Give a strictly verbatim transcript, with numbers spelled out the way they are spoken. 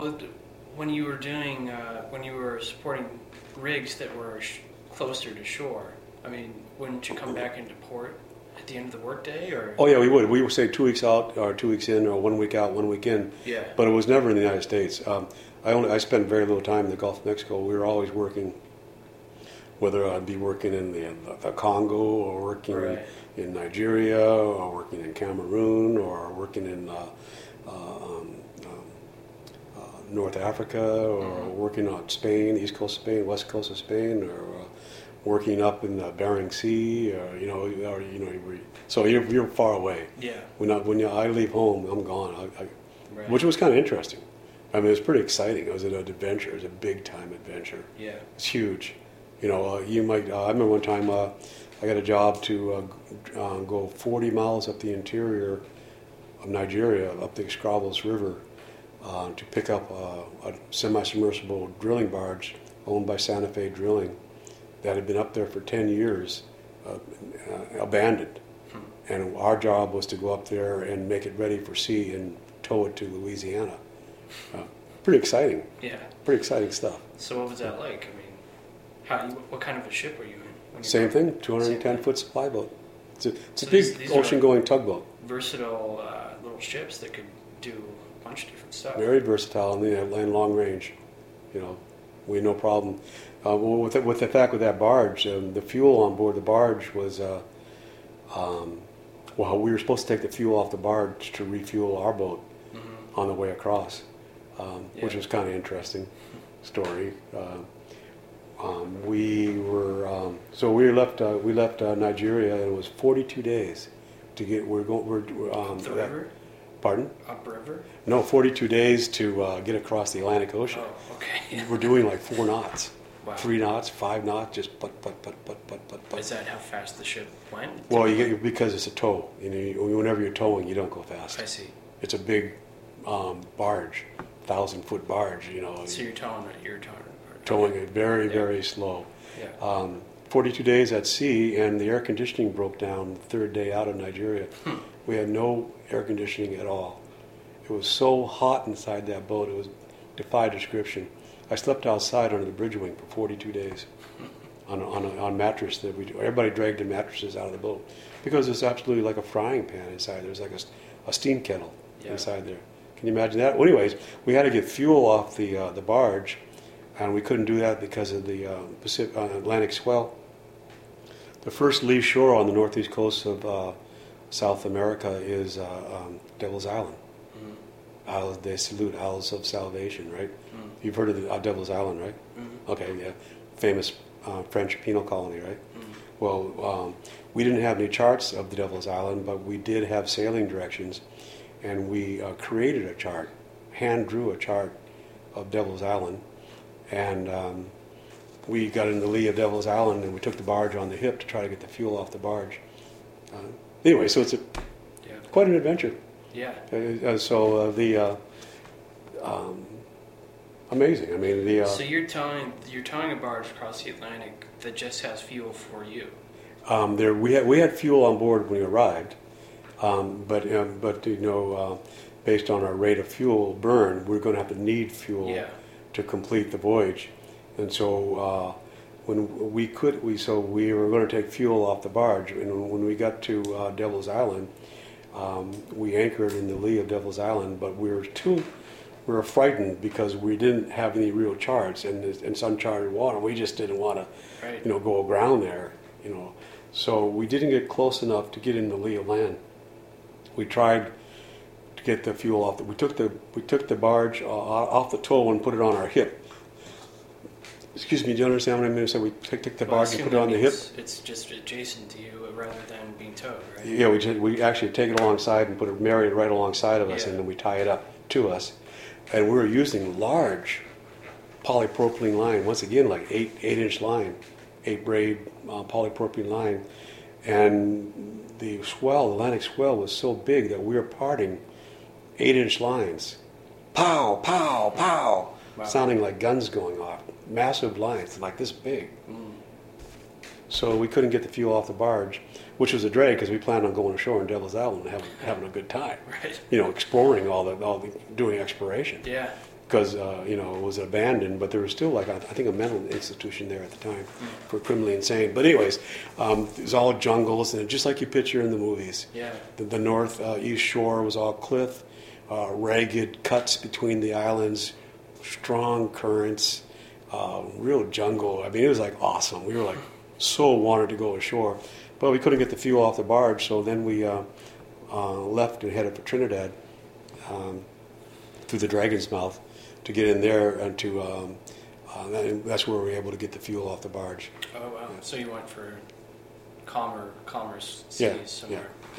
When you were doing, uh, when you were supporting rigs that were sh- closer to shore, I mean, wouldn't you come back into port at the end of the workday, or? Oh yeah, we would. We would say two weeks out, or two weeks in, or one week out, one week in. Yeah. But it was never in the United States. Um, I only I spent very little time in the Gulf of Mexico. We were always working, whether I'd be working in the, the Congo, or working right. in Nigeria, or working in Cameroon, or working in uh, uh, um, um, uh, North Africa, or mm-hmm. working on Spain, East Coast of Spain, West Coast of Spain, or uh, working up in the Bering Sea, or you know, or you know, so you're you're far away. Yeah. When I, when you, I leave home, I'm gone. I, I, right. Which was kind of interesting. I mean, it was pretty exciting. It was an adventure. It was a big time adventure. Yeah. It's huge. You know, uh, you might. Uh, I remember one time uh, I got a job to uh, uh, go forty miles up the interior of Nigeria, up the Scrabbles River, uh, to pick up uh, a semi-submersible drilling barge owned by Santa Fe Drilling that had been up there for ten years, uh, uh, abandoned. Hmm. And our job was to go up there and make it ready for sea and tow it to Louisiana. Uh, pretty exciting. Yeah. Pretty exciting stuff. So what was that like? I mean, how you, what kind of a ship were you in? When you Same were, thing, two hundred ten foot supply boat. It's a, it's so a big these, these ocean-going tugboat. Versatile uh, little ships that could do a bunch of different stuff. Very versatile and, and long range. You know, we had no problem. Uh, well, with the, with the fact with that barge, um, the fuel on board the barge was, uh, um, well, we were supposed to take the fuel off the barge to refuel our boat mm-hmm. on the way across, um, yeah. which was kind of interesting story. Uh, um, we were um, so we left uh, we left uh, Nigeria, and it was forty-two days to get. We're going. We're um, up the river. Pardon? Upriver? No, forty-two days to uh, get across the Atlantic Ocean. Oh, okay. Yeah. We're doing like four knots. Wow. Three knots, five knots, just put, put, put, put, put, put, put. Is that how fast the ship went? Well, you get because it's a tow. You know, you, whenever you're towing, you don't go fast. I see. It's a big um, barge, thousand foot barge. You know. So you're towing it. You're towing. Towing it very, yeah. very slow. Yeah. Um, Forty-two days at sea, and the air conditioning broke down the third day out of Nigeria. Hmm. We had no air conditioning at all. It was so hot inside that boat; it was defied description. I slept outside under the bridge wing for forty-two days on a, on a, on mattress that we everybody dragged their mattresses out of the boat because it's absolutely like a frying pan inside. There's like a, a steam kettle yeah. inside there. Can you imagine that? Well, anyways, we had to get fuel off the uh, the barge, and we couldn't do that because of the uh, Pacific, uh, Atlantic swell. The first lee shore on the northeast coast of uh, South America is uh, um, Devil's Island. Mm-hmm. Isles de Salute, Isles of Salvation, right? Mm-hmm. You've heard of the, uh, Devil's Island, right? Mm-hmm. Okay, yeah. Famous uh, French penal colony, right? Mm-hmm. Well, um, we didn't have any charts of the Devil's Island, but we did have sailing directions, and we uh, created a chart, hand drew a chart of Devil's Island, and um, we got in the lee of Devil's Island, and we took the barge on the hip to try to get the fuel off the barge. Uh, anyway, so it's a, yeah. quite an adventure. Yeah. Uh, so uh, the uh, um, amazing. I mean the. Uh, so you're towing you're towing a barge across the Atlantic that just has fuel for you. Um, there we had we had fuel on board when we arrived, um, but um, but you know, uh, based on our rate of fuel burn, we're going to have to need fuel yeah. to complete the voyage. And so uh, when we could, we so we were going to take fuel off the barge. And when we got to uh, Devil's Island, um, we anchored in the lee of Devil's Island. But we were too, we were frightened because we didn't have any real charts and it's uncharted water. We just didn't want to, right. you know, go aground there, you know. So we didn't get close enough to get in the lee of land. We tried to get the fuel off. The, we took the we took the barge uh, off the tow and put it on our hip. Excuse me, do you understand what I mean? So we took, took the well, barge and put it on the hip. It's just adjacent to you rather than being towed, right? Yeah, we just, we actually take it alongside and put it marry it right alongside of us, yeah. and then we tie it up to us. And we were using large polypropylene line, once again, like eight eight inch line, eight braid uh, polypropylene line, and the swell, the Atlantic swell, was so big that we were parting eight inch lines, pow, pow, pow, wow. sounding like guns going off. Massive lines, like this big. Mm. So we couldn't get the fuel off the barge, which was a drag because we planned on going ashore in Devil's Island and having, having a good time. Right. You know, exploring all the, all the, doing exploration. Yeah. because uh, you know it was abandoned, but there was still like a, I think a mental institution there at the time for criminally insane. But anyways, um, it was all jungles and just like you picture in the movies. Yeah. The, the north uh, east shore was all cliff, uh, ragged cuts between the islands, strong currents, uh, real jungle. I mean, it was like awesome. We were like so wanted to go ashore, but we couldn't get the fuel off the barge. So then we uh, uh, left and headed for Trinidad um, through the Dragon's Mouth to get in there and to um, uh, that, that's where we were able to get the fuel off the barge. Oh wow! Yeah. So you went for calmer, calmer seas yeah, somewhere. Yeah.